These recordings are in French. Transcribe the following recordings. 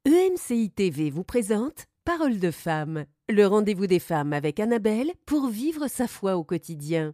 EMCI TV vous présente Parole de femme, le rendez-vous des femmes avec Annabelle pour vivre sa foi au quotidien.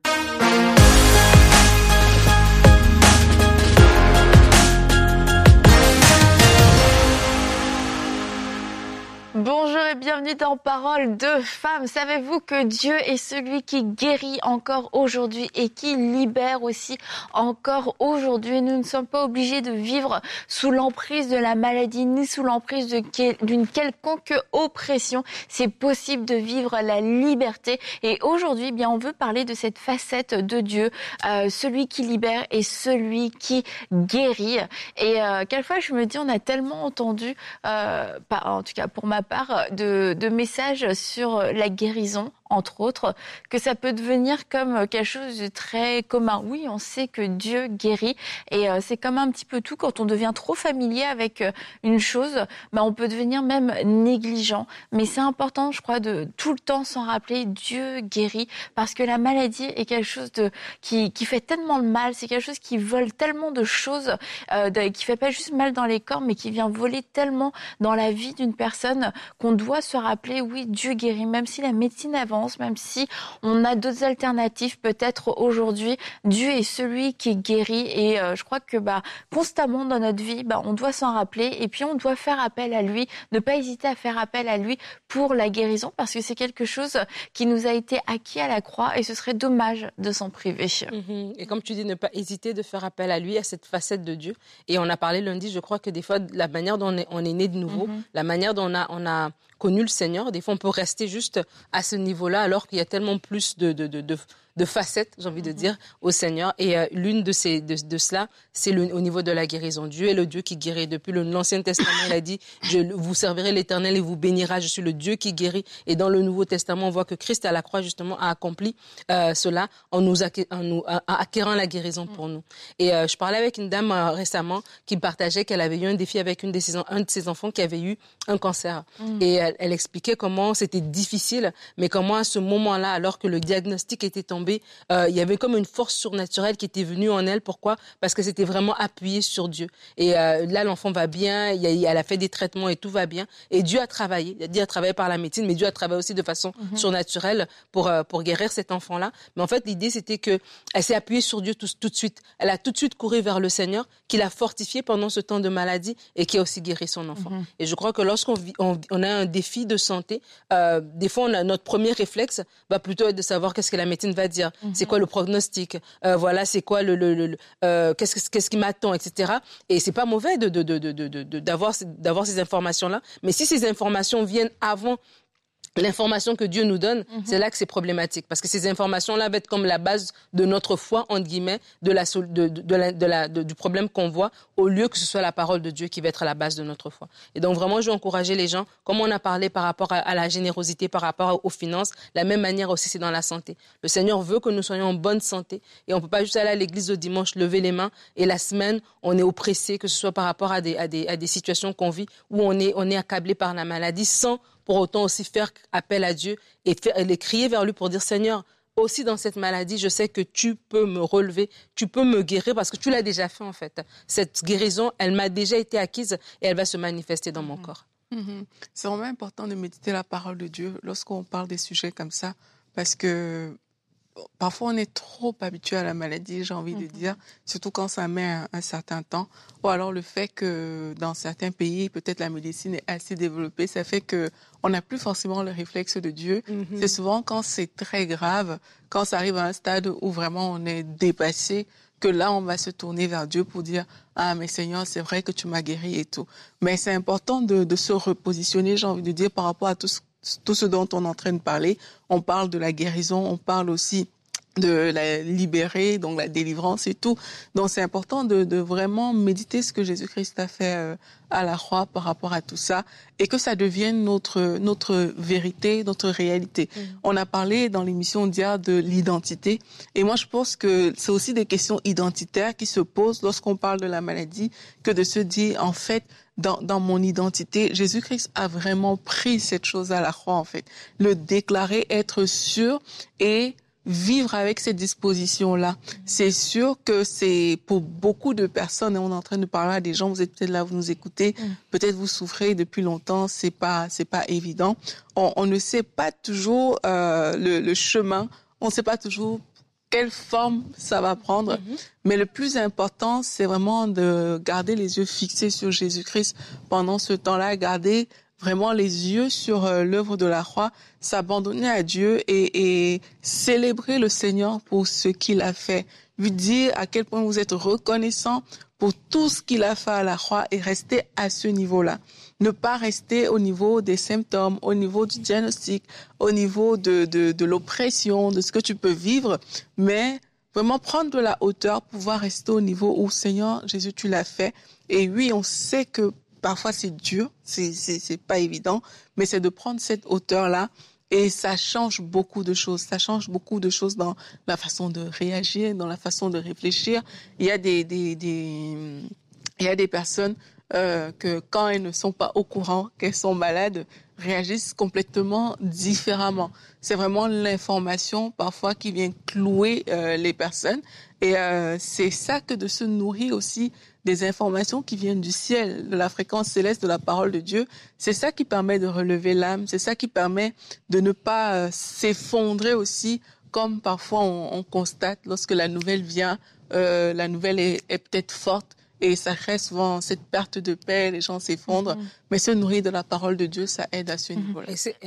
Bonjour et bienvenue dans Parole de femme. Savez-vous que Dieu est celui qui guérit encore aujourd'hui et qui libère aussi encore aujourd'hui? Nous ne sommes pas obligés de vivre sous l'emprise de la maladie ni sous l'emprise d'une quelconque oppression. C'est possible de vivre la liberté. Et aujourd'hui, bien, on veut parler de cette facette de Dieu, celui qui libère et celui qui guérit. Et quelquefois, je me dis, on a tellement entendu, en tout cas pour ma part, de messages sur la guérison, entre autres, que ça peut devenir comme quelque chose de très commun. Oui, on sait que Dieu guérit et c'est comme un petit peu tout. Quand on devient trop familier avec une chose, on peut devenir même négligent. Mais c'est important, je crois, de tout le temps s'en rappeler, Dieu guérit, parce que la maladie est quelque chose qui fait tellement de mal, c'est quelque chose qui vole tellement de choses, qui fait pas juste mal dans les corps, mais qui vient voler tellement dans la vie d'une personne qu'on doit se rappeler, oui, Dieu guérit, même si la médecine avance, même si on a d'autres alternatives peut-être aujourd'hui, Dieu est celui qui guérit et je crois que constamment dans notre vie, on doit s'en rappeler et puis on doit faire appel à lui, ne pas hésiter à faire appel à lui pour la guérison parce que c'est quelque chose qui nous a été acquis à la croix et ce serait dommage de s'en priver. Et comme tu dis, ne pas hésiter de faire appel à lui, à cette facette de Dieu. Et on a parlé lundi, je crois que des fois, la manière dont on est né de nouveau, la manière dont on a connu le Seigneur, des fois on peut rester juste à ce niveau-là alors qu'il y a tellement plus de facettes, j'ai envie de dire, au Seigneur. Et l'une de cela, c'est au niveau de la guérison. Dieu est le Dieu qui guérit. Depuis l'Ancien Testament, il a dit, vous servirez l'Éternel et vous bénira. Je suis le Dieu qui guérit. Et dans le Nouveau Testament, on voit que Christ à la croix, justement, a accompli cela en acquérant la guérison pour nous. Et je parlais avec une dame récemment qui me partageait qu'elle avait eu un défi avec un de ses enfants qui avait eu un cancer. Et elle expliquait comment c'était difficile, mais comment à ce moment-là, alors que le diagnostic était tombé, il y avait comme une force surnaturelle qui était venue en elle. Pourquoi? Parce que c'était vraiment appuyé sur Dieu. Et là, l'enfant va bien, elle a fait des traitements et tout va bien. Et Dieu a travaillé. Dieu a travaillé par la médecine, mais Dieu a travaillé aussi de façon surnaturelle pour guérir cet enfant-là. Mais en fait, l'idée, c'était qu'elle s'est appuyée sur Dieu tout de suite. Elle a tout de suite couru vers le Seigneur, qui l'a fortifié pendant ce temps de maladie et qui a aussi guéri son enfant. Et je crois que lorsqu'on a un défi de santé, des fois, notre premier réflexe va plutôt être de savoir qu'est-ce que la médecine va dire, c'est quoi le pronostic, voilà, c'est quoi qu'est-ce qui m'attend, etc. Et c'est pas mauvais d'avoir ces informations-là, mais si ces informations viennent avant l'information que Dieu nous donne, c'est là que c'est problématique. Parce que ces informations-là vont être comme la base de notre foi, entre guillemets, du problème qu'on voit, au lieu que ce soit la parole de Dieu qui va être la base de notre foi. Et donc vraiment, je veux encourager les gens, comme on a parlé par rapport à la générosité, par rapport aux finances, la même manière aussi c'est dans la santé. Le Seigneur veut que nous soyons en bonne santé et on ne peut pas juste aller à l'église le dimanche, lever les mains et la semaine, on est oppressé, que ce soit par rapport à des situations qu'on vit où on est accablé par la maladie sans pour autant aussi faire appel à Dieu et crier vers lui pour dire, Seigneur, aussi dans cette maladie, je sais que tu peux me relever, tu peux me guérir parce que tu l'as déjà fait en fait. Cette guérison, elle m'a déjà été acquise et elle va se manifester dans mon corps. C'est vraiment important de méditer la parole de Dieu lorsqu'on parle des sujets comme ça parce que parfois, on est trop habitué à la maladie, j'ai envie de dire, surtout quand ça met un certain temps. Ou alors le fait que dans certains pays, peut-être la médecine est assez développée, ça fait qu'on n'a plus forcément le réflexe de Dieu. C'est souvent quand c'est très grave, quand ça arrive à un stade où vraiment on est dépassé, que là, on va se tourner vers Dieu pour dire « Ah, mais Seigneur, c'est vrai que tu m'as guéri et tout. » Mais c'est important de se repositionner, j'ai envie de dire, par rapport à tout ce dont on est en train de parler. On parle de la guérison, on parle aussi de la libérer, donc la délivrance et tout. Donc c'est important de vraiment méditer ce que Jésus-Christ a fait à la croix par rapport à tout ça et que ça devienne notre vérité, notre réalité. On a parlé dans l'émission d'hier de l'identité et moi je pense que c'est aussi des questions identitaires qui se posent lorsqu'on parle de la maladie que de se dire en fait dans mon identité, Jésus-Christ a vraiment pris cette chose à la croix en fait, le déclarer, être sûr et vivre avec cette disposition-là. C'est sûr que c'est pour beaucoup de personnes, et on est en train de parler à des gens, vous êtes peut-être là, vous nous écoutez, peut-être vous souffrez depuis longtemps, c'est pas évident. On ne sait pas toujours le chemin, on ne sait pas toujours quelle forme ça va prendre, mais le plus important, c'est vraiment de garder les yeux fixés sur Jésus-Christ pendant ce temps-là, garder vraiment les yeux sur l'œuvre de la croix, s'abandonner à Dieu et célébrer le Seigneur pour ce qu'il a fait. Lui dire à quel point vous êtes reconnaissant pour tout ce qu'il a fait à la croix et rester à ce niveau-là. Ne pas rester au niveau des symptômes, au niveau du diagnostic, au niveau de l'oppression, de ce que tu peux vivre, mais vraiment prendre de la hauteur, pouvoir rester au niveau où, Seigneur, Jésus, tu l'as fait. Et oui, on sait que parfois c'est dur, c'est pas évident, mais c'est de prendre cette hauteur-là et ça change beaucoup de choses. Ça change beaucoup de choses dans la façon de réagir, dans la façon de réfléchir. Il y a il y a des personnes que quand elles ne sont pas au courant qu'elles sont malades, réagissent complètement différemment. C'est vraiment l'information parfois qui vient clouer les personnes et c'est ça que de se nourrir aussi des informations qui viennent du ciel, de la fréquence céleste de la parole de Dieu. C'est ça qui permet de relever l'âme, c'est ça qui permet de ne pas s'effondrer aussi, comme parfois on constate lorsque la nouvelle vient, la nouvelle est peut-être forte et ça crée souvent cette perte de paix, les gens s'effondrent. Mais se nourrir de la parole de Dieu, ça aide à ce niveau-là.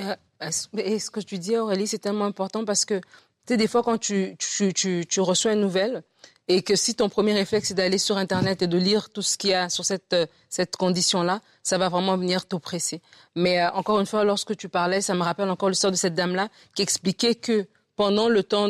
Et ce que tu dis, Aurélie, c'est tellement important parce que, tu sais, des fois, quand tu reçois une nouvelle, et que si ton premier réflexe est d'aller sur Internet et de lire tout ce qu'il y a sur cette condition-là, ça va vraiment venir t'oppresser. Mais encore une fois, lorsque tu parlais, ça me rappelle encore l'histoire de cette dame-là qui expliquait que pendant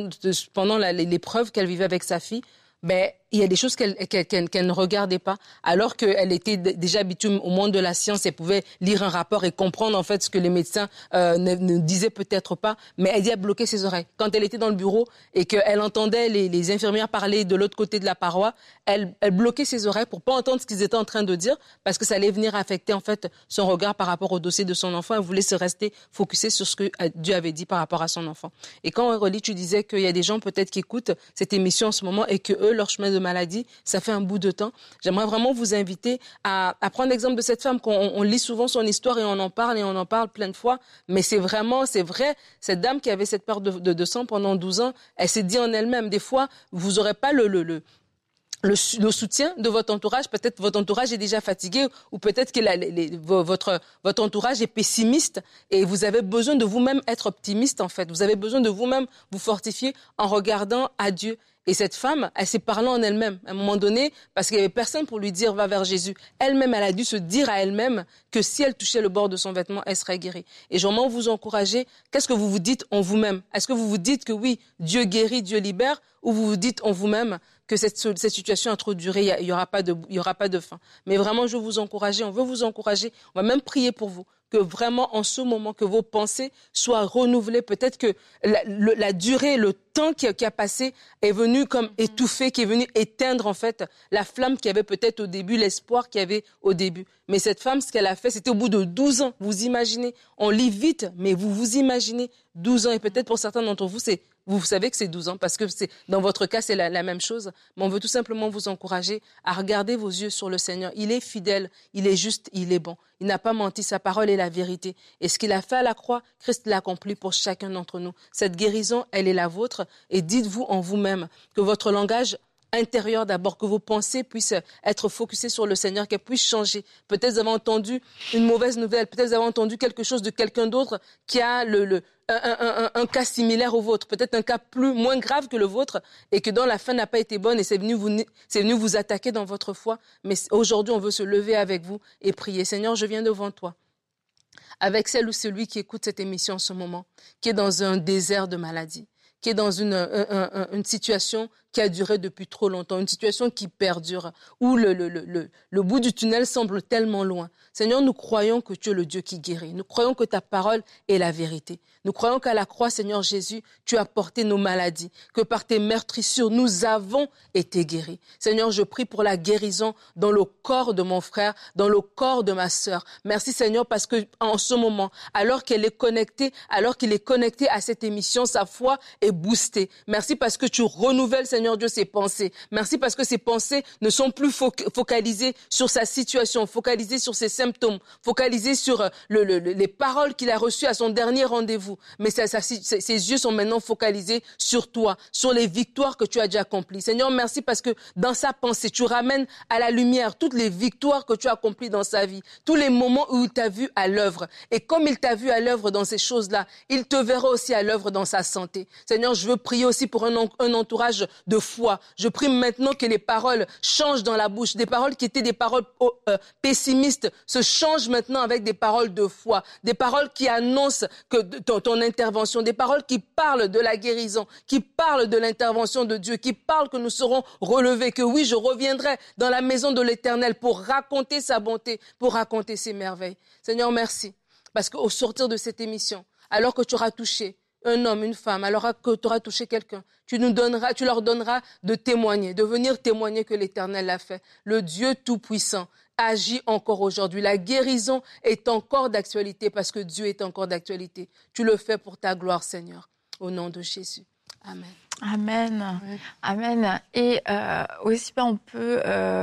l'épreuve qu'elle vivait avec sa fille, ben, il y a des choses qu'elle ne regardait pas, alors qu'elle était déjà habituée au monde de la science, elle pouvait lire un rapport et comprendre en fait ce que les médecins ne disaient peut-être pas, mais elle y a bloqué ses oreilles. Quand elle était dans le bureau et qu'elle entendait les infirmières parler de l'autre côté de la paroi, elle bloquait ses oreilles pour pas entendre ce qu'ils étaient en train de dire, parce que ça allait venir affecter en fait son regard par rapport au dossier de son enfant. Elle voulait se rester focusée sur ce que Dieu avait dit par rapport à son enfant. Et quand Aurélie, tu disais qu'il y a des gens peut-être qui écoutent cette émission en ce moment et que eux, leur chemin de maladie, ça fait un bout de temps. J'aimerais vraiment vous inviter à prendre l'exemple de cette femme qu'on lit souvent son histoire et on en parle plein de fois, mais c'est vrai, cette dame qui avait cette perte de sang pendant 12 ans, elle s'est dit en elle-même, des fois, vous n'aurez pas le soutien de votre entourage, peut-être votre entourage est déjà fatigué ou peut-être que votre entourage est pessimiste et vous avez besoin de vous-même être optimiste en fait. Vous avez besoin de vous-même vous fortifier en regardant à Dieu. Et cette femme, elle s'est parlé en elle-même à un moment donné parce qu'il n'y avait personne pour lui dire va vers Jésus. Elle-même, elle a dû se dire à elle-même que si elle touchait le bord de son vêtement, elle serait guérie. Et je veux vraiment vous encourager. Qu'est-ce que vous vous dites en vous-même? Est-ce que vous vous dites que oui, Dieu guérit, Dieu libère, ou vous vous dites en vous-même que cette situation a trop duré, il y aura pas de fin. Mais vraiment, je veux vous encourager, on veut vous encourager, on va même prier pour vous, que vraiment en ce moment, que vos pensées soient renouvelées. Peut-être que la durée, le temps qui a passé est venu comme étouffer, qui est venu éteindre en fait la flamme qu'il y avait peut-être au début, l'espoir qu'il y avait au début. Mais cette femme, ce qu'elle a fait, c'était au bout de 12 ans. Vous imaginez, on lit vite, mais vous imaginez 12 ans. Et peut-être pour certains d'entre vous, vous savez que c'est 12 ans parce que dans votre cas, c'est la même chose. Mais on veut tout simplement vous encourager à regarder vos yeux sur le Seigneur. Il est fidèle, il est juste, il est bon. Il n'a pas menti, sa parole est la vérité. Et ce qu'il a fait à la croix, Christ l'a accompli pour chacun d'entre nous. Cette guérison, elle est la vôtre. Et dites-vous en vous-même que votre langage intérieur d'abord, que vos pensées puissent être focusées sur le Seigneur, qu'elles puissent changer. Peut-être vous avez entendu une mauvaise nouvelle, peut-être vous avez entendu quelque chose de quelqu'un d'autre qui a un cas similaire au vôtre, peut-être un cas moins grave que le vôtre et que dans la fin n'a pas été bonne et c'est venu vous attaquer dans votre foi. Mais aujourd'hui, on veut se lever avec vous et prier. Seigneur, je viens devant toi avec celle ou celui qui écoute cette émission en ce moment, qui est dans un désert de maladie, qui est dans une situation qui a duré depuis trop longtemps, une situation qui perdure, où le bout du tunnel semble tellement loin. Seigneur, nous croyons que tu es le Dieu qui guérit. Nous croyons que ta parole est la vérité. Nous croyons qu'à la croix, Seigneur Jésus, tu as porté nos maladies, que par tes meurtrissures, nous avons été guéris. Seigneur, je prie pour la guérison dans le corps de mon frère, dans le corps de ma sœur. Merci Seigneur, parce que en ce moment, alors qu'il est connecté à cette émission, sa foi est boostée. Merci parce que tu renouvelles, Seigneur Dieu, ses pensées. Merci parce que ses pensées ne sont plus focalisées sur sa situation, focalisées sur ses symptômes, focalisées sur les paroles qu'il a reçues à son dernier rendez-vous. Mais ses yeux sont maintenant focalisés sur toi, sur les victoires que tu as déjà accomplies. Seigneur, merci parce que dans sa pensée, tu ramènes à la lumière toutes les victoires que tu as accomplies dans sa vie, tous les moments où il t'a vu à l'œuvre. Et comme il t'a vu à l'œuvre dans ces choses-là, il te verra aussi à l'œuvre dans sa santé. Seigneur, je veux prier aussi pour un entourage de foi. Je prie maintenant que les paroles changent dans la bouche. Des paroles qui étaient des paroles pessimistes se changent maintenant avec des paroles de foi. Des paroles qui annoncent que ton intervention. Des paroles qui parlent de la guérison, qui parlent de l'intervention de Dieu, qui parlent que nous serons relevés, que oui, je reviendrai dans la maison de l'Éternel pour raconter sa bonté, pour raconter ses merveilles. Seigneur, merci. Parce qu'au sortir de cette émission, alors que tu auras touché un homme, une femme, alors que tu auras touché quelqu'un, tu leur donneras de témoigner, de venir témoigner que l'Éternel l'a fait. Le Dieu Tout-Puissant agit encore aujourd'hui. La guérison est encore d'actualité parce que Dieu est encore d'actualité. Tu le fais pour ta gloire, Seigneur. Au nom de Jésus. Amen. Amen, oui. Amen. Et aussi, on peut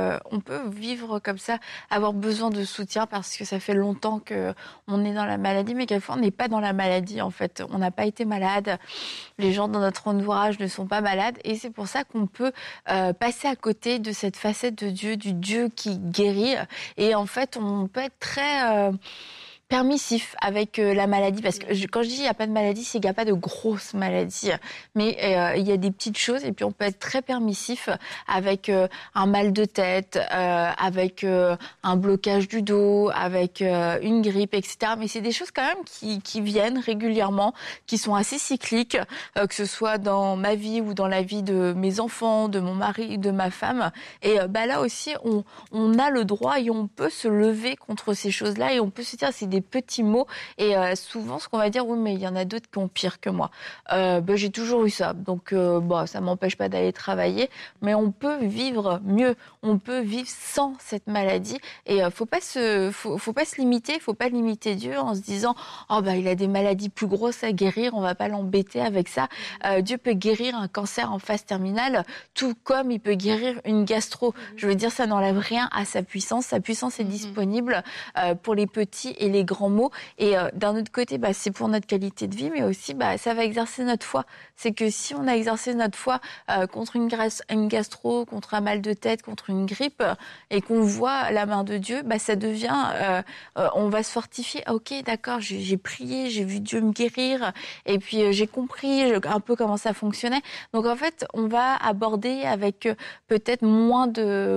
vivre comme ça, avoir besoin de soutien parce que ça fait longtemps qu'on est dans la maladie, mais quelquefois on n'est pas dans la maladie en fait. On n'a pas été malade, les gens dans notre entourage ne sont pas malades, et c'est pour ça qu'on peut passer à côté de cette facette de Dieu, du Dieu qui guérit. Et en fait, on peut être très permissif avec la maladie, parce que quand je dis il n'y a pas de maladie, c'est qu'il n'y a pas de grosses maladies, mais il y a des petites choses, et puis on peut être très permissif avec un mal de tête, avec un blocage du dos, avec une grippe, etc. Mais c'est des choses quand même qui viennent régulièrement, qui sont assez cycliques, que ce soit dans ma vie ou dans la vie de mes enfants, de mon mari, de ma femme. Et là aussi, on a le droit et on peut se lever contre ces choses-là, et on peut se dire c'est des petits mots, et souvent ce qu'on va dire, oui mais il y en a d'autres qui ont pire que moi. J'ai toujours eu ça, donc ça m'empêche pas d'aller travailler, mais on peut vivre mieux, on peut vivre sans cette maladie, et faut pas se limiter, faut pas limiter Dieu en se disant il a des maladies plus grosses à guérir, on va pas l'embêter avec ça. Dieu peut guérir un cancer en phase terminale, tout comme il peut guérir une gastro. Je veux dire, ça n'enlève rien à sa puissance est disponible pour les petits et les grands mots, et d'un autre côté, c'est pour notre qualité de vie, mais aussi ça va exercer notre foi. C'est que si on a exercé notre foi contre une gastro, contre un mal de tête, contre une grippe, et qu'on voit la main de Dieu, ça devient, on va se fortifier. Ok, d'accord, j'ai prié, j'ai vu Dieu me guérir, et puis j'ai compris un peu comment ça fonctionnait. Donc en fait, on va aborder avec peut-être moins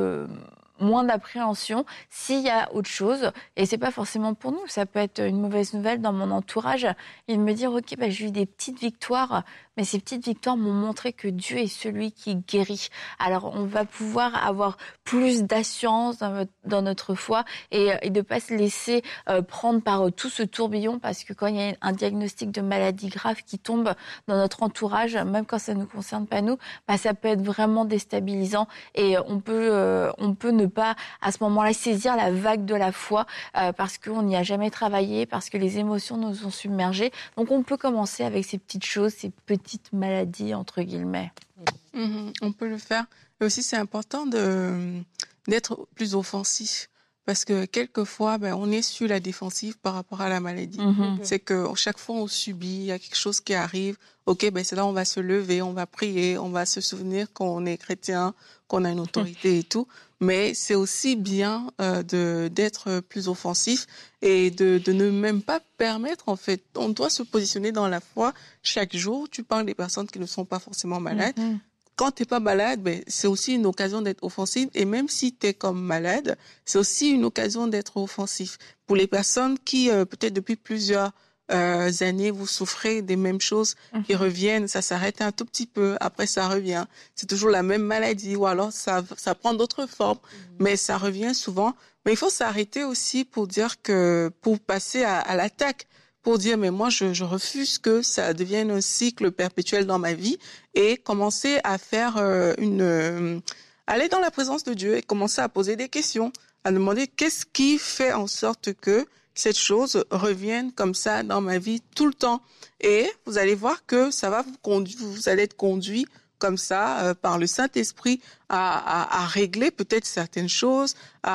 d'appréhension s'il y a autre chose, et c'est pas forcément pour nous, ça peut être une mauvaise nouvelle dans mon entourage, et de me dire ok, j'ai eu des petites victoires, mais ces petites victoires m'ont montré que Dieu est celui qui guérit. Alors on va pouvoir avoir plus d'assurance dans notre foi, et de pas se laisser prendre par tout ce tourbillon, parce que quand il y a un diagnostic de maladie grave qui tombe dans notre entourage, même quand ça ne nous concerne pas nous, ça peut être vraiment déstabilisant, et on peut ne pas à ce moment-là saisir la vague de la foi, parce qu'on n'y a jamais travaillé, parce que les émotions nous ont submergés. Donc on peut commencer avec ces petites choses, ces petites maladies entre guillemets. On peut le faire. Et aussi c'est important d'être plus offensif, parce que quelquefois on est sur la défensive par rapport à la maladie. C'est que chaque fois on subit, il y a quelque chose qui arrive. Ok, c'est là on va se lever, on va prier, on va se souvenir qu'on est chrétien, qu'on a une autorité et tout. Mais c'est aussi bien d'être plus offensif et de ne même pas permettre, en fait. On doit se positionner dans la foi chaque jour. Tu parles des personnes qui ne sont pas forcément malades. Quand tu n'es pas malade, c'est aussi une occasion d'être offensif. Et même si tu es comme malade, c'est aussi une occasion d'être offensif. Pour les personnes qui, peut-être depuis plusieurs années, vous souffrez des mêmes choses qui reviennent, ça s'arrête un tout petit peu, après ça revient. C'est toujours la même maladie ou alors ça prend d'autres formes, mais ça revient souvent. Mais il faut s'arrêter aussi pour dire que, pour passer à l'attaque, pour dire mais moi je refuse que ça devienne un cycle perpétuel dans ma vie et commencer à faire aller dans la présence de Dieu et commencer à poser des questions, à demander qu'est-ce qui fait en sorte que cette chose revienne comme ça dans ma vie tout le temps. Et vous allez voir que ça va vous allez être conduit comme ça par le Saint-Esprit à régler peut-être certaines choses,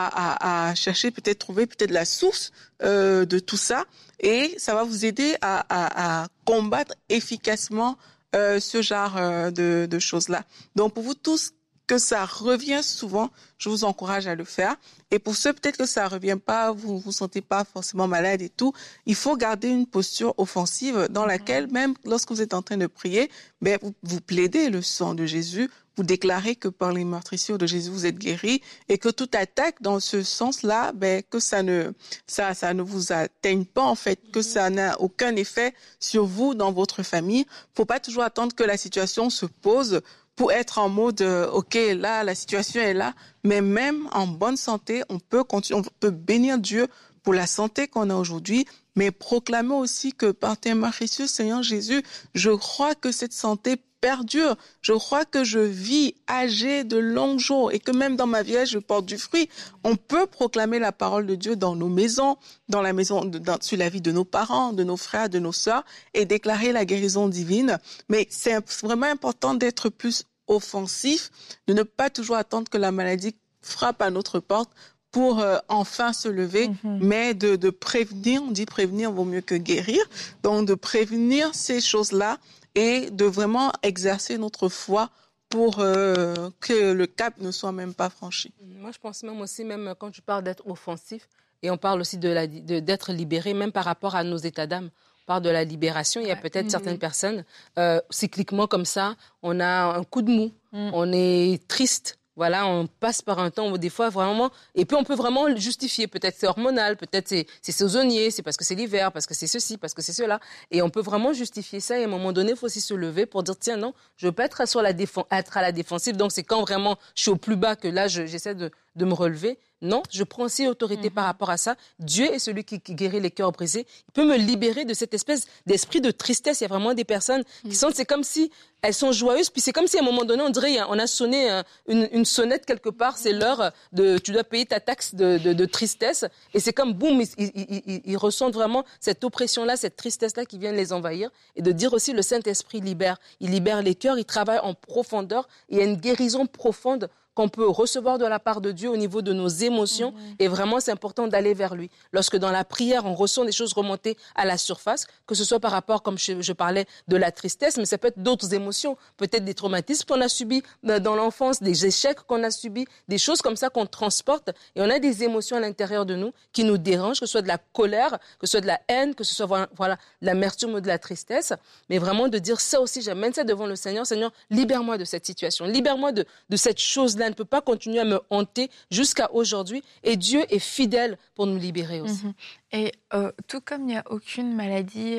à chercher peut-être trouver peut-être la source de tout ça, et ça va vous aider à combattre efficacement ce genre de choses-là. Donc pour vous tous que ça revient souvent, je vous encourage à le faire. Et pour ceux peut-être que ça revient pas, vous vous sentez pas forcément malade et tout, il faut garder une posture offensive dans laquelle même lorsque vous êtes en train de prier, ben vous plaidez le sang de Jésus, vous déclarez que par les meurtrissures de Jésus vous êtes guéris et que toute attaque dans ce sens-là, ben que ça ne vous atteigne pas en fait, que ça n'a aucun effet sur vous dans votre famille. Faut pas toujours attendre que la situation se pose pour être en mode OK, là la situation est là, mais même en bonne santé, on peut bénir Dieu pour la santé qu'on a aujourd'hui, mais proclamer aussi que par tes meurtrissures, Seigneur Jésus, je crois que cette santé perdure. Je crois que je vis âgé de longs jours et que même dans ma vieillesse, je porte du fruit. On peut proclamer la parole de Dieu dans nos maisons, dans la maison, sur la vie de nos parents, de nos frères, de nos sœurs, et déclarer la guérison divine. Mais c'est vraiment important d'être plus offensif, de ne pas toujours attendre que la maladie frappe à notre porte pour enfin se lever, mais de prévenir. On dit prévenir vaut mieux que guérir. Donc de prévenir ces choses-là et de vraiment exercer notre foi pour que le cap ne soit même pas franchi. Moi, je pense même quand tu parles d'être offensif, et on parle aussi d'être libéré, même par rapport à nos états d'âme. On parle de la libération. Il y a peut-être certaines personnes, cycliquement comme ça, on a un coup de mou, on est triste. Voilà, on passe par un temps où des fois vraiment, et puis on peut vraiment le justifier. Peut-être c'est hormonal, peut-être c'est saisonnier, c'est parce que c'est l'hiver, parce que c'est ceci, parce que c'est cela. Et on peut vraiment justifier ça. Et à un moment donné, il faut aussi se lever pour dire tiens non, je veux pas être à la défensive. Donc c'est quand vraiment je suis au plus bas que là j'essaie de me relever. Non, je prends aussi autorité par rapport à ça. Dieu est celui qui guérit les cœurs brisés. Il peut me libérer de cette espèce d'esprit de tristesse. Il y a vraiment des personnes qui sentent, c'est comme si elles sont joyeuses, puis c'est comme si à un moment donné, on dirait, on a sonné une sonnette quelque part, c'est l'heure tu dois payer ta taxe de tristesse. Et c'est comme, boum, ils ressentent vraiment cette oppression-là, cette tristesse-là qui vient les envahir. Et de dire aussi, le Saint-Esprit libère. Il libère les cœurs, il travaille en profondeur. Il y a une guérison profonde qu'on peut recevoir de la part de Dieu au niveau de nos émotions. Et vraiment, c'est important d'aller vers lui. Lorsque dans la prière, on ressent des choses remonter à la surface, que ce soit par rapport, comme je parlais, de la tristesse, mais ça peut être d'autres émotions, peut-être des traumatismes qu'on a subis dans l'enfance, des échecs qu'on a subis, des choses comme ça qu'on transporte. Et on a des émotions à l'intérieur de nous qui nous dérangent, que ce soit de la colère, que ce soit de la haine, que ce soit de l'amertume ou de la tristesse. Mais vraiment de dire ça aussi, j'amène ça devant le Seigneur. Seigneur, libère-moi de cette situation, libère-moi de cette chose-là. Elle ne peut pas continuer à me hanter jusqu'à aujourd'hui. Et Dieu est fidèle pour nous libérer aussi. Et tout comme il n'y a aucune maladie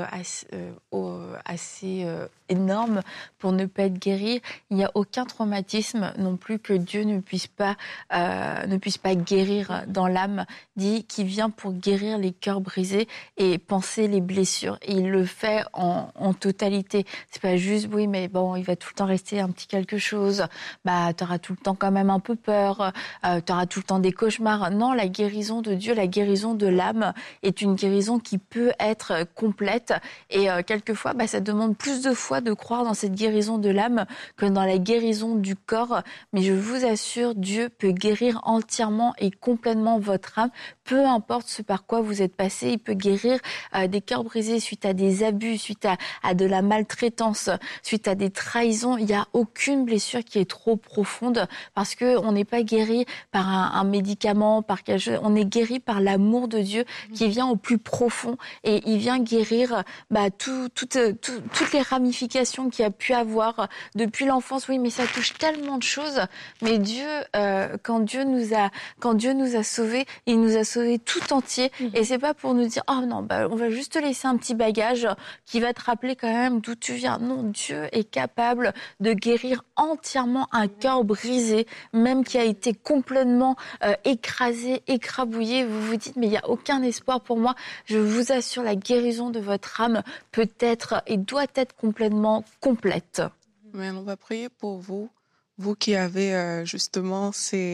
assez énorme pour ne pas être guérie, il n'y a aucun traumatisme non plus que Dieu ne puisse pas guérir dans l'âme, qui vient pour guérir les cœurs brisés et panser les blessures. Et il le fait en totalité. C'est pas juste, oui, mais bon, il va tout le temps rester un petit quelque chose. Bah, t'auras tout le temps quand même un peu peur. T'auras tout le temps des cauchemars. Non, la guérison de Dieu, la guérison de l'âme est une guérison qui peut être complète. Et quelquefois, ça demande plus de foi de croire dans cette guérison de l'âme que dans la guérison du corps. Mais je vous assure, Dieu peut guérir entièrement et complètement votre âme. Peu importe ce par quoi vous êtes passé, il peut guérir des cœurs brisés suite à des abus, suite à de la maltraitance, suite à des trahisons. Il n'y a aucune blessure qui est trop profonde parce qu'on n'est pas guéri par un médicament, par quelque chose. On est guéri par l'amour de Dieu qui vient au plus profond et il vient guérir toute toutes les ramifications qu'il y a pu avoir depuis l'enfance. Oui, mais ça touche tellement de choses. Mais Dieu, quand Dieu nous a sauvés, il nous a sauvés tout entier. Et c'est pas pour nous dire, oh non, on va juste te laisser un petit bagage qui va te rappeler quand même d'où tu viens. Non, Dieu est capable de guérir entièrement un cœur brisé, même qui a été complètement écrasé, écrabouillé. Vous vous dites, mais il n'y a aucun espoir pour moi. Je vous assure, la guérison de votre âme peut être et doit être complètement complète. Mais on va prier pour vous, vous qui avez justement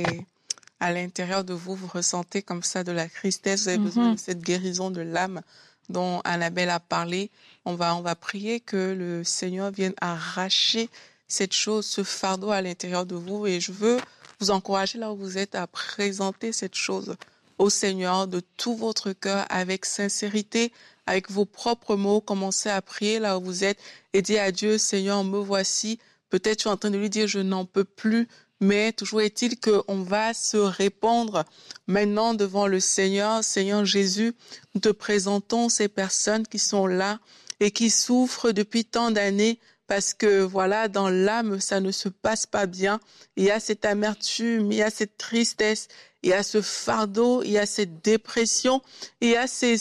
à l'intérieur de vous, vous ressentez comme ça de la tristesse, vous avez besoin de cette guérison de l'âme dont Annabelle a parlé. On va prier que le Seigneur vienne arracher cette chose, ce fardeau à l'intérieur de vous. Et je veux vous encourager là où vous êtes à présenter cette chose au Seigneur de tout votre cœur, avec sincérité, avec vos propres mots. Commencez à prier là où vous êtes et dire à Dieu, Seigneur, me voici. Peut-être tu es en train de lui dire, je n'en peux plus. Mais toujours est-il qu'on va se répandre maintenant devant le Seigneur. Seigneur Jésus, nous te présentons ces personnes qui sont là et qui souffrent depuis tant d'années parce que voilà, dans l'âme, ça ne se passe pas bien. Il y a cette amertume, il y a cette tristesse, il y a ce fardeau, il y a cette dépression, il y a ces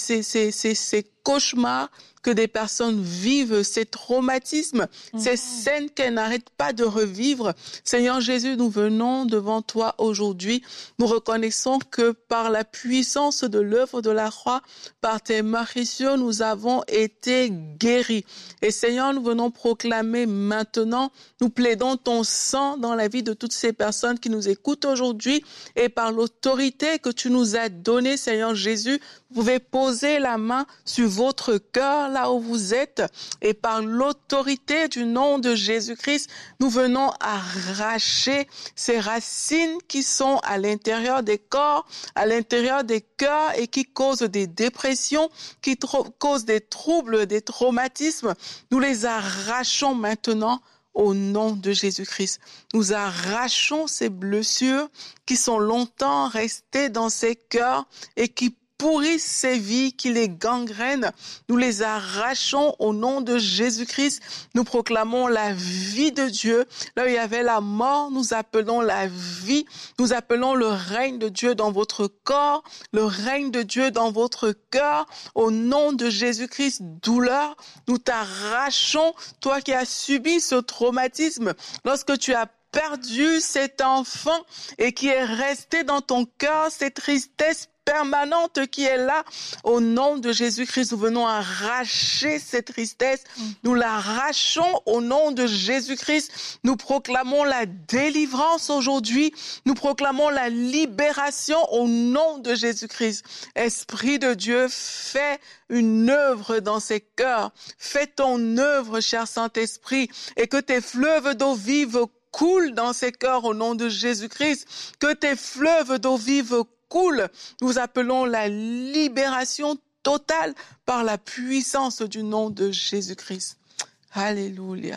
cauchemars que des personnes vivent, ces traumatismes, ces scènes qu'elles n'arrêtent pas de revivre. Seigneur Jésus, nous venons devant toi aujourd'hui. Nous reconnaissons que par la puissance de l'œuvre de la croix, par tes meurtrissures, nous avons été guéris. Et Seigneur, nous venons proclamer maintenant, nous plaidons ton sang dans la vie de toutes ces personnes qui nous écoutent aujourd'hui et par l'autorité que tu nous as donnée, Seigneur Jésus, vous pouvez poser la main sur votre cœur là où vous êtes et par l'autorité du nom de Jésus-Christ, nous venons arracher ces racines qui sont à l'intérieur des corps, à l'intérieur des cœurs et qui causent des dépressions, qui causent des troubles, des traumatismes. Nous les arrachons maintenant au nom de Jésus-Christ. Nous arrachons ces blessures qui sont longtemps restées dans ces cœurs et qui pourrissent ces vies, qui les gangrènent. Nous les arrachons au nom de Jésus-Christ. Nous proclamons la vie de Dieu. Là où il y avait la mort, nous appelons la vie. Nous appelons le règne de Dieu dans votre corps, le règne de Dieu dans votre cœur. Au nom de Jésus-Christ, douleur, nous t'arrachons, toi qui as subi ce traumatisme, lorsque tu as perdu cet enfant et qui est resté dans ton cœur, cette tristesse permanente qui est là. Au nom de Jésus-Christ, nous venons arracher cette tristesse. Nous l'arrachons au nom de Jésus-Christ. Nous proclamons la délivrance aujourd'hui. Nous proclamons la libération au nom de Jésus-Christ. Esprit de Dieu, fais une œuvre dans ces cœurs. Fais ton œuvre, cher Saint-Esprit, et que tes fleuves d'eau vive coulent dans ces cœurs au nom de Jésus-Christ. Que tes fleuves d'eau vive coulent. Nous appelons la libération totale par la puissance du nom de Jésus-Christ. Alléluia.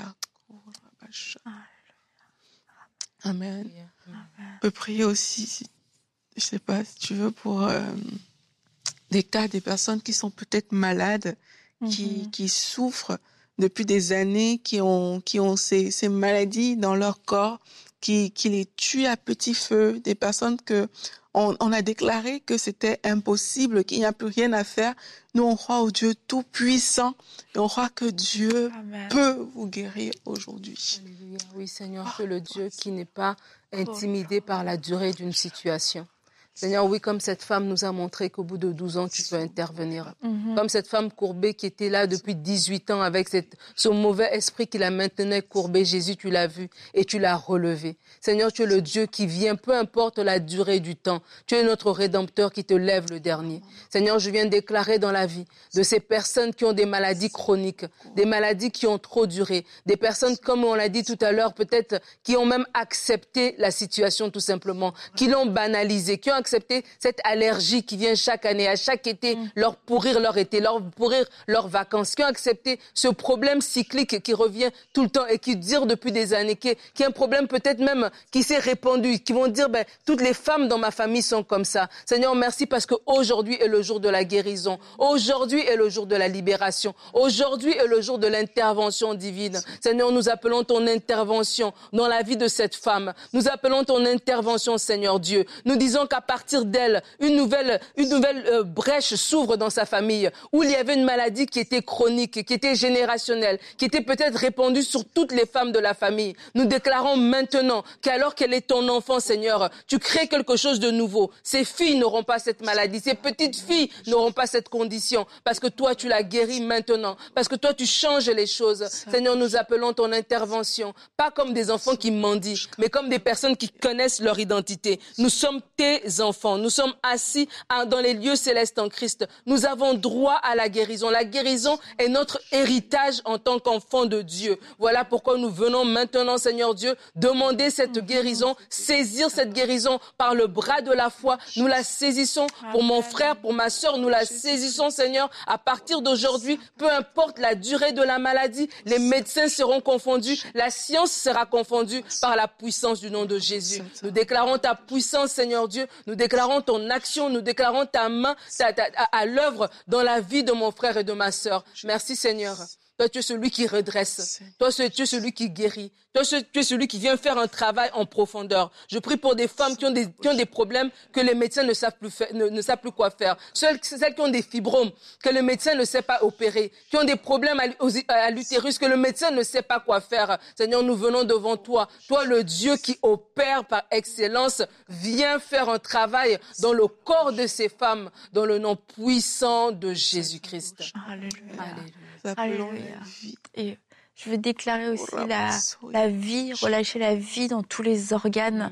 Amen. On peut prier aussi, je ne sais pas si tu veux, pour des cas, des personnes qui sont peut-être malades, qui souffrent depuis des années, qui ont ces maladies dans leur corps, qui les tuent à petit feu, des personnes que on a déclaré que c'était impossible, qu'il n'y a plus rien à faire. Nous, on croit au Dieu tout-puissant et on croit que Dieu peut vous guérir aujourd'hui. Alléluia. Oui, Seigneur, tu es le Dieu qui n'est pas intimidé par la durée d'une situation. Seigneur, oui, comme cette femme nous a montré qu'au bout de 12 ans, tu peux intervenir. Comme cette femme courbée qui était là depuis 18 ans avec ce mauvais esprit qui la maintenait courbée. Jésus, tu l'as vu et tu l'as relevé. Seigneur, tu es le Dieu qui vient, peu importe la durée du temps. Tu es notre Rédempteur qui te lève le dernier. Seigneur, je viens déclarer dans la vie de ces personnes qui ont des maladies chroniques, des maladies qui ont trop duré, des personnes, comme on l'a dit tout à l'heure, peut-être qui ont même accepté la situation tout simplement, qui l'ont banalisée, qui ont accepté cette allergie qui vient chaque année, à chaque été, leur pourrir leur été, leur pourrir leurs vacances, qui ont accepté ce problème cyclique qui revient tout le temps et qui dure depuis des années, qui est un problème peut-être même qui s'est répandu, qui vont dire, toutes les femmes dans ma famille sont comme ça. Seigneur, merci parce qu'aujourd'hui est le jour de la guérison. Aujourd'hui est le jour de la libération. Aujourd'hui est le jour de l'intervention divine. Seigneur, nous appelons ton intervention dans la vie de cette femme. Nous appelons ton intervention, Seigneur Dieu. Nous disons qu'à partir d'elle, une nouvelle brèche s'ouvre dans sa famille, où il y avait une maladie qui était chronique, qui était générationnelle, qui était peut-être répandue sur toutes les femmes de la famille. Nous déclarons maintenant qu'alors qu'elle est ton enfant, Seigneur, tu crées quelque chose de nouveau. Ces filles n'auront pas cette maladie, ces petites filles n'auront pas cette condition, parce que toi, tu la guéris maintenant, parce que toi, tu changes les choses. Seigneur, nous appelons ton intervention, pas comme des enfants qui mendient, mais comme des personnes qui connaissent leur identité. Nous sommes tes enfants, nous sommes assis dans les lieux célestes en Christ. Nous avons droit à la guérison. La guérison est notre héritage en tant qu'enfant de Dieu. Voilà pourquoi nous venons maintenant, Seigneur Dieu, demander cette guérison, saisir cette guérison par le bras de la foi. Nous la saisissons pour mon frère, pour ma sœur, nous la saisissons, Seigneur, à partir d'aujourd'hui, peu importe la durée de la maladie, les médecins seront confondus, la science sera confondue par la puissance du nom de Jésus. Nous déclarons ta puissance, Seigneur Dieu, nous déclarons ton action, nous déclarons ta main à l'œuvre dans la vie de mon frère et de ma sœur. Merci, Seigneur. Toi, tu es celui qui redresse. Toi, tu es celui qui guérit. Toi, tu es celui qui vient faire un travail en profondeur. Je prie pour des femmes qui ont des problèmes que les médecins ne savent plus quoi faire. Celles qui ont des fibromes que le médecin ne sait pas opérer. Qui ont des problèmes à l'utérus que le médecin ne sait pas quoi faire. Seigneur, nous venons devant toi. Toi, le Dieu qui opère par excellence, viens faire un travail dans le corps de ces femmes, dans le nom puissant de Jésus-Christ. Alléluia. Nous appelons la vie. Et je veux déclarer aussi la vie, relâcher la vie dans tous les organes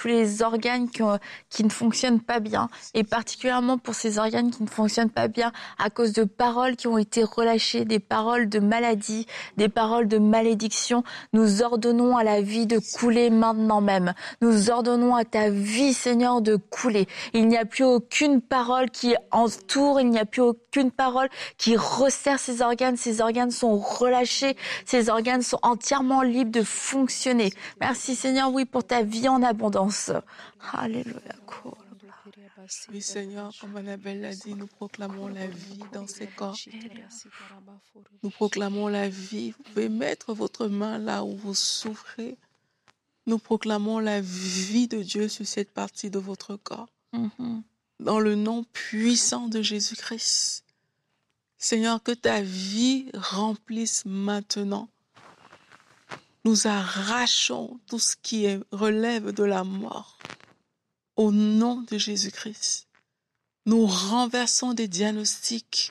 qui ne fonctionnent pas bien. Et particulièrement pour ces organes qui ne fonctionnent pas bien à cause de paroles qui ont été relâchées, des paroles de maladie, des paroles de malédiction. Nous ordonnons à la vie de couler maintenant même. Nous ordonnons à ta vie, Seigneur, de couler. Il n'y a plus aucune parole qui entoure, il n'y a plus aucune parole qui resserre ces organes. Ces organes sont relâchés. Ces organes sont entièrement libres de fonctionner. Merci Seigneur, oui, pour ta vie en abondance. Alléluia. Oui Seigneur, comme Annabelle l'a dit, nous proclamons la vie dans ces corps. Nous proclamons la vie. Vous pouvez mettre votre main là où vous souffrez. Nous proclamons la vie de Dieu sur cette partie de votre corps. Dans le nom puissant de Jésus-Christ. Seigneur, que ta vie remplisse maintenant. Nous arrachons tout ce qui relève de la mort. Au nom de Jésus-Christ, nous renversons des diagnostics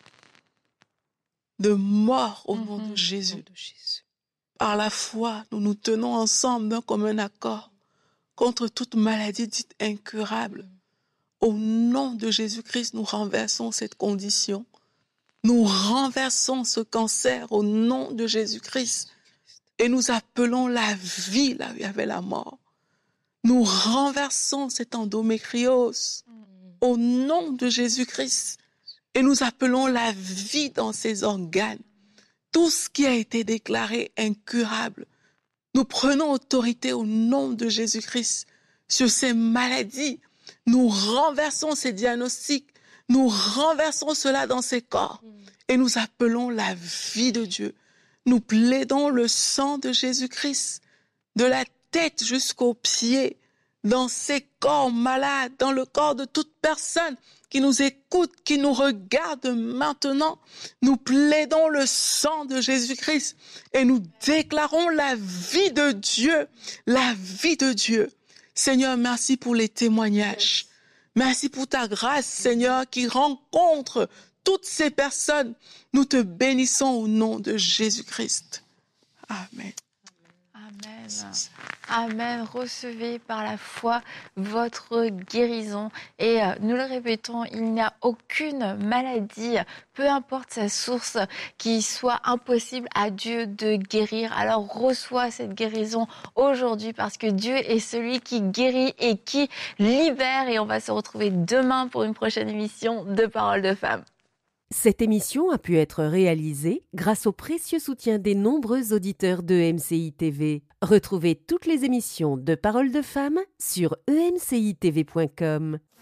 de mort au nom de Jésus. Par la foi, nous nous tenons ensemble d'un commun accord contre toute maladie dite incurable. Au nom de Jésus-Christ, nous renversons cette condition. Nous renversons ce cancer au nom de Jésus-Christ et nous appelons la vie là où il y avait la mort. Nous renversons cette endométriose au nom de Jésus-Christ et nous appelons la vie dans ces organes. Tout ce qui a été déclaré incurable, nous prenons autorité au nom de Jésus-Christ sur ces maladies. Nous renversons ces diagnostics. Nous renversons cela dans ces corps et nous appelons la vie de Dieu. Nous plaidons le sang de Jésus-Christ, de la tête jusqu'aux pieds, dans ces corps malades, dans le corps de toute personne qui nous écoute, qui nous regarde maintenant. Nous plaidons le sang de Jésus-Christ et nous déclarons la vie de Dieu, la vie de Dieu. Seigneur, merci pour les témoignages. Merci pour ta grâce, Seigneur, qui rencontre toutes ces personnes. Nous te bénissons au nom de Jésus-Christ. Amen. Amen. Amen. Recevez par la foi votre guérison. Et nous le répétons, il n'y a aucune maladie, peu importe sa source, qui soit impossible à Dieu de guérir. Alors reçois cette guérison aujourd'hui parce que Dieu est celui qui guérit et qui libère. Et on va se retrouver demain pour une prochaine émission de Paroles de Femmes. Cette émission a pu être réalisée grâce au précieux soutien des nombreux auditeurs de MCI TV. Retrouvez toutes les émissions de Paroles de Femmes sur emcitv.com.